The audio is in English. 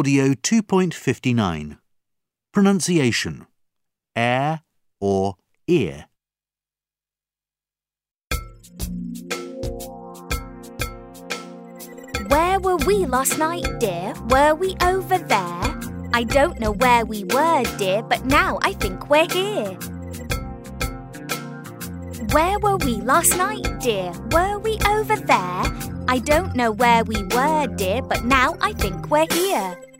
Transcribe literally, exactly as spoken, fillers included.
Audio two point five nine. Pronunciation. Air or ear. Where were we last night, dear? Were we over there? I don't know where we were, dear, but now I think we're here. Where were we last night, dear? Were we over there? I don't know where we were, dear, but now I think we're here.